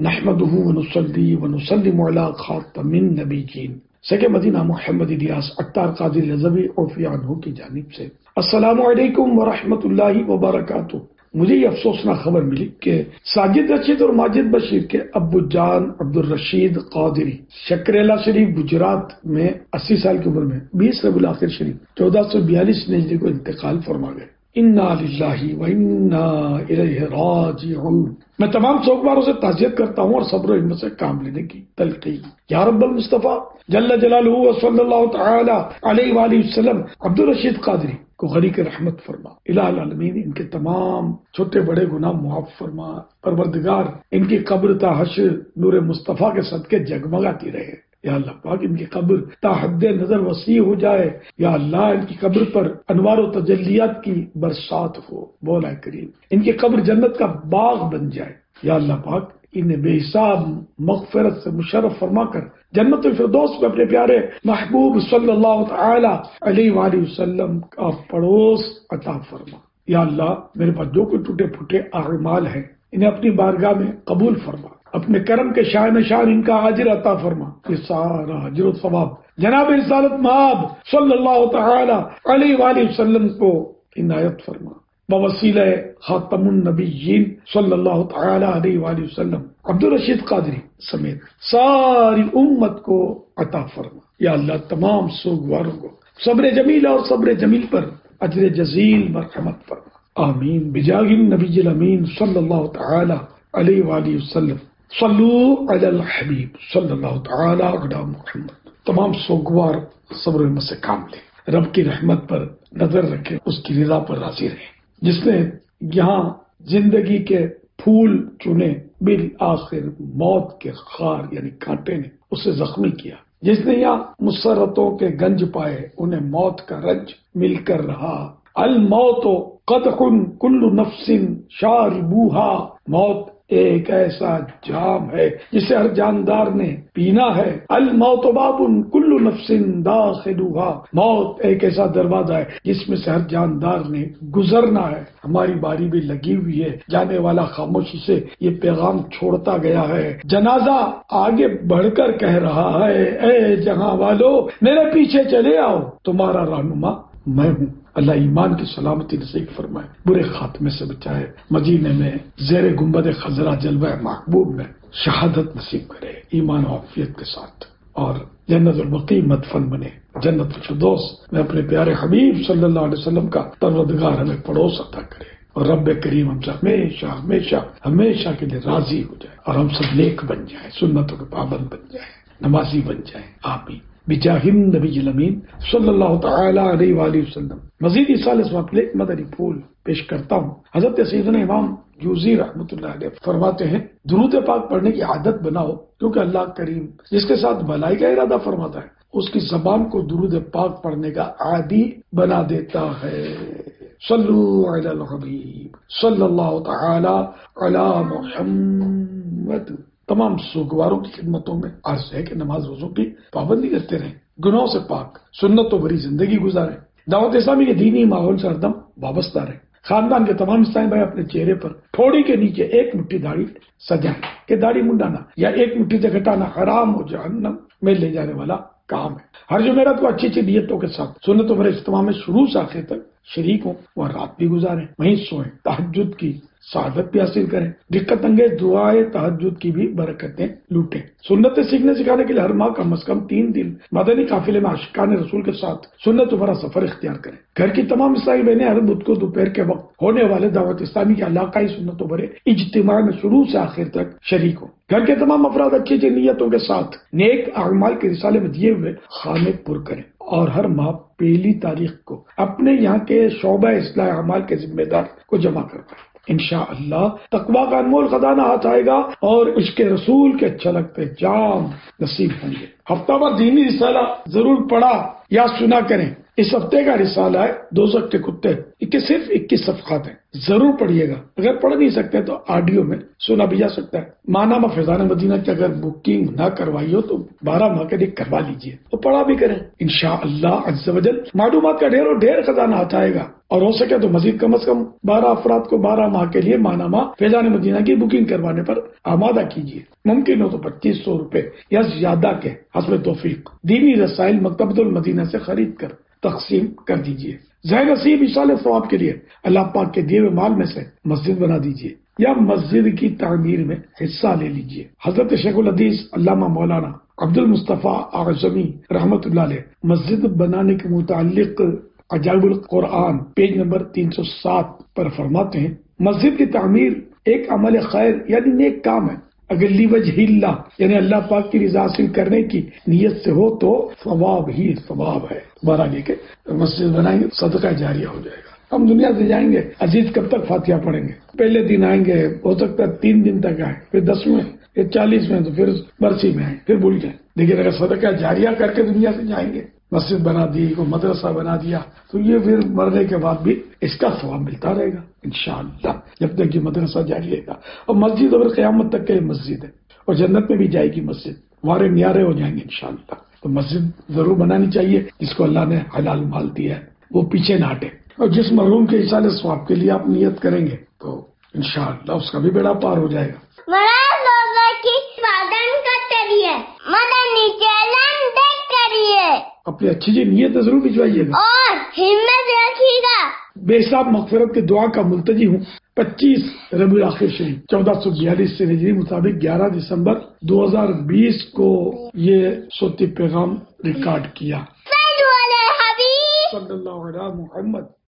نحمده ونصلي ونسلم على خاتم النبیین سکے مدینہ محمد الیاس اختار قادری رضوی عفو عنہ کی جانب سے السلام علیکم ورحمۃ اللہ وبرکاتہ۔ مجھے یہ افسوسناک خبر ملی کہ ساجد رشید اور ماجد بشیر کے ابو جان عبدالرشید قادری شکریلا شریف گجرات میں 80 سال کی عمر میں 20 ربیع الاخر شریف 1442 ہجری کو انتقال فرما گئے۔ انا للہ و انا الیہ راجعون۔ میں تمام سوگواروں سے تعزیت کرتا ہوں اور صبر و ہمت سے کام لینے کی تلقین۔ یا رب المصطفیٰ جل جلالہ و صلی اللہ تعالی علیہ وآلہ وسلم عبدالرشید قادری کو غریق رحمت فرما۔ الہ العالمین ان کے تمام چھوٹے بڑے گناہ معاف فرما۔ پروردگار ان کی قبر تا حشر نور مصطفیٰ کے صدقے جگمگاتی رہے۔ یا اللہ پاک ان کی قبر تا حد نظر وسیع ہو جائے۔ یا اللہ ان کی قبر پر انوار و تجلیات کی برسات ہو۔ مولا کریم ان کی قبر جنت کا باغ بن جائے۔ یا اللہ پاک انہیں بے حساب مغفرت سے مشرف فرما کر جنت الفردوس میں اپنے پیارے محبوب صلی اللہ تعالی علیہ وآلہ وسلم کا پڑوس عطا فرما۔ یا اللہ میرے پاس جو کوئی ٹوٹے پھوٹے اعمال ہیں انہیں اپنی بارگاہ میں قبول فرما۔ اپنے کرم کے شاہ نشان ان کا اجر عطا فرما۔ یہ سارا اجر و ثواب جناب رسالت مآب صلی اللہ تعالی علیہ وآلہ وسلم کو عنایت فرما۔ بوسیلہ خاتم النبیین صلی اللہ تعالی علیہ وآلہ وسلم عبدالرشید قادری سمیت ساری امت کو عطا فرما۔ یا اللہ تمام سوگواروں کو صبر جمیل اور صبر جمیل پر اجر جزیل مرحمت فرما۔ آمین بجاہ النبی الامین صلی اللہ تعالی علیہ وآلہ وسلم۔ صلو علی الحبیب صلی اللہ تعالی علی محمد۔ تمام سوگوار صبر و ہمت سے کام لیں، رب کی رحمت پر نظر رکھیں، اس کی رضا پر راضی رہیں۔ جس نے یہاں زندگی کے پھول چنے بالآخر موت کے خار یعنی کانٹے نے اسے زخمی کیا، جس نے یہاں مسرتوں کے گنج پائے انہیں موت کا رنج مل کر رہا۔ الموت قدح کل نفس شاربوہا، موت ایک ایسا جام ہے جسے ہر جاندار نے پینا ہے۔ الموت باب کل نفس داخلوہا، موت ایک ایسا دروازہ ہے جس میں سے ہر جاندار نے گزرنا ہے۔ ہماری باری بھی لگی ہوئی ہے، جانے والا خاموشی سے یہ پیغام چھوڑتا گیا ہے۔ جنازہ آگے بڑھ کر کہہ رہا ہے، اے جہاں والو میرے پیچھے چلے آؤ، تمہارا رہنما میں ہوں۔ اللہ ایمان کی سلامتی نصیب فرمائے، برے خاتمے سے بچائے، مدینے میں زیر گنبد خضرا جلوہ محبوب میں شہادت نصیب کرے ایمان و عافیت کے ساتھ، اور جنت البقیع مدفن بنے، جنت الفردوس میں اپنے پیارے حبیب صلی اللہ علیہ وسلم کا پروردگار ہمیں پڑوس عطا کرے، اور رب کریم ہم سے ہمیشہ ہمیشہ ہمیشہ کے لیے راضی ہو جائے، اور ہم سب نیک بن جائیں، سنتوں کے پابند بن جائیں، نمازی بن جائیں، آمین بجاہ النبی الامین صلی اللہ تعالی علیہ وآلہ وسلم۔ مزید اس سال اس وقت ایک مدنی پھول پیش کرتا ہوں۔ حضرت سیدنا امام جوزی رحمۃ اللہ علیہ فرماتے ہیں، درود پاک پڑھنے کی عادت بناؤ، کیونکہ اللہ کریم جس کے ساتھ بھلائی کا ارادہ فرماتا ہے اس کی زبان کو درود پاک پڑھنے کا عادی بنا دیتا ہے۔ صلو علی الحبیب صلی اللہ تعالی علی محمد۔ تمام سوگواروں کی خدمتوں میں عرض ہے کہ نماز روزوں کی پابندی کرتے رہیں، گناہوں سے پاک سنتوں بھری زندگی گزاریں، دعوت اسلامی کے دینی ماحول سے ہردم وابستہ رہیں، خاندان کے تمام اسلامی بھائی اپنے چہرے پر تھوڑی کے نیچے ایک مٹھی داڑھی سجائیں کہ داڑھی منڈانا یا ایک مٹھی سے گھٹانا حرام و جہنم میں لے جانے والا کام ہے۔ ہر جمعرات کو اچھی اچھی نیتوں کے ساتھ سنتوں بھرے اجتماع میں شروع سے آخر تک شریک ہوں، اور رات بھی گزاریں، وہیں سوئیں، تہجد کی سعادت بھی حاصل کریں، دقت انگیز دعائیں تہجد کی بھی برکتیں لوٹیں۔ سنتیں سیکھنے سکھانے کے لیے ہر ماہ کم از کم 3 دن مدنی قافلے میں عاشقان رسول کے ساتھ سنت بھرا سفر اختیار کریں۔ گھر کی تمام اسلامی بہنیں ہر بدھ کو دوپہر کے وقت ہونے والے دعوت اسلامی کے علاقائی سنتوں بھرے اجتماع میں شروع سے آخر تک شریک ہوں۔ گھر کے تمام افراد اچھی اچھی نیتوں کے ساتھ نیک اعمال کے رسالے میں دیے ہوئے خانے پر کریں، اور ہر ماہ پہلی تاریخ کو اپنے یہاں کے شعبہ اصلاح اعمال کے ذمہ دار کو جمع کروائیں۔ انشاءاللہ تقویٰ کا انمول خزانہ ہاتھ آئے گا، اور عشق رسول کے اچھا لگتے جام نصیب ہوں گے۔ ہفتہ وار دینی رسالہ ضرور پڑھا یا سنا کریں۔ اس ہفتے کا رسالہ ہے دوزخ کے کتے، صرف 21 صفحات ہیں، ضرور پڑھیے گا۔ اگر پڑھ نہیں سکتے تو آڈیو میں سنا بھی جا سکتا ہے۔ ماہنامہ فیضان مدینہ کی اگر بکنگ نہ کروائی ہو تو 12 ماہ کے لیے کروا لیجیے اور پڑھا بھی کریں، انشاءاللہ عز و جل معلومات کا ڈھیر خزانہ آتا آئے گا، اور ہو سکے تو مزید کم از کم 12 افراد کو 12 ماہ کے لیے ماہنامہ فیضان مدینہ کی بکنگ کروانے پر آمادہ کیجیے۔ ممکن ہو تو 2500 روپے یا زیادہ کے حسب توفیق دینی رسائل مکتبۃ المدینہ سے خرید کر تقسیم کر دیجیے۔ ذہن نصیب ایصال ثواب کے لیے اللہ پاک کے دیے ہوئے مال میں سے مسجد بنا دیجیے یا مسجد کی تعمیر میں حصہ لے لیجیے۔ حضرت شیخ الحدیث علامہ مولانا عبد المصطفیٰ اعظمی رحمۃ اللہ علیہ مسجد بنانے کے متعلق عجائب القرآن پیج نمبر 307 پر فرماتے ہیں، مسجد کی تعمیر ایک عمل خیر یعنی نیک کام ہے، اگر لیوجہ اللہ یعنی اللہ پاک کی رضا حاصل کرنے کی نیت سے ہو تو ثواب ہی ثواب ہے۔ بارہ لے کے مسجد بنائیں گے، صدقہ جاریہ ہو جائے گا۔ ہم دنیا سے جائیں گے، عزیز کب تک فاتحہ پڑھیں گے؟ پہلے دن آئیں گے، ہو سکتا ہے 3 دن تک آئیں، پھر 10ویں یا 40ویں، تو پھر برسی میں آئیں، پھر بھول جائیں۔ لیکن اگر صدقہ جاریہ کر کے دنیا سے جائیں گے، مسجد بنا دی، کو مدرسہ بنا دیا، تو یہ پھر مرنے کے بعد بھی اس کا ثواب ملتا رہے گا انشاءاللہ، جب تک یہ مدرسہ جاری رہے گا۔ اور مسجد اور قیامت تک کے مسجد ہے، اور جنت میں بھی جائے گی مسجد، وارے نیارے ہو جائیں گے انشاءاللہ۔ تو مسجد ضرور بنانی چاہیے، جس کو اللہ نے حلال مال دیا ہے وہ پیچھے نہ ہٹے، اور جس مرحوم کے ایصال ثواب کے لیے آپ نیت کریں گے تو انشاءاللہ اس کا بھی بیڑا پار ہو جائے گا۔ اپنی اچھی جی نیت ضرور بھجوائیے گا اور ہمت رکھیے گا۔ بے حساب مغفرت کے دعا کا ملتجی ہوں۔ 25 ربیع الاخر شریف 1442 سے ہجری مطابق 11 دسمبر 2020 کو یہ صوتی پیغام ریکارڈ کیا۔ صلو علی الحبیب صلی اللہ علیہ محمد۔